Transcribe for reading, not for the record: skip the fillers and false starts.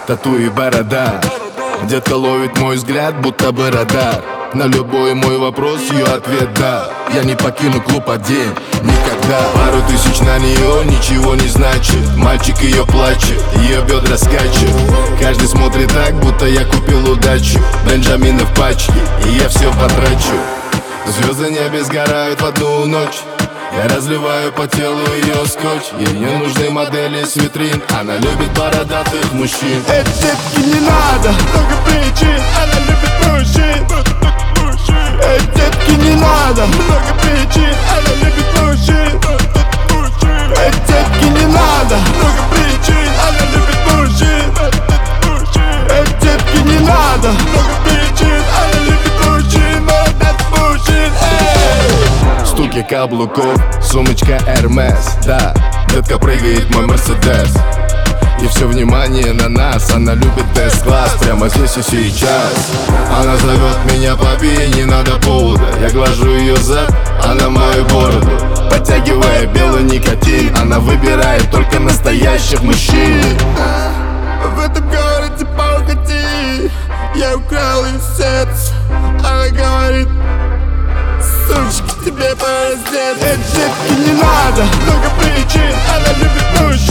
тату и борода. Детка ловит мой взгляд, будто бы радар. На любой мой вопрос ее ответ да. Я не покину клуб один никогда. Пару тысяч на нее ничего не значит. Мальчик ее плачет, ее бедра скачет. Каждый смотрит так, будто я купил удачу. Бенджамины в пачке, и я все потрачу. Звезды небе сгорают в одну ночь. Я разливаю по телу ее скотч. Ей не нужны модели с витрин. Она любит бородатых мужчин. Этой детке не надо много причин. Она любит мужчин. Этой детке не надо много причин. Она любит мужчин. Этой детке не надо много причин. Она любит мужчин. Этой детке не надо много причин. Она любит мужчин. Молодец мужчин. Стуки каблуков, сумочка Hermes. Да, детка прыгает мой Мерседес. И все внимание на нас. Она любит тест-класс прямо здесь и сейчас. Она зовет меня папе, не надо повода. Я глажу ее зад, она мою бороду. Подтягивая белый никотин. Она выбирает только настоящих мужчин. В этом городе погоди. Я украл ее сердце. Она говорит: сучка, тебе пора раздеться. Этой детке не надо много причин. Она любит мужчин.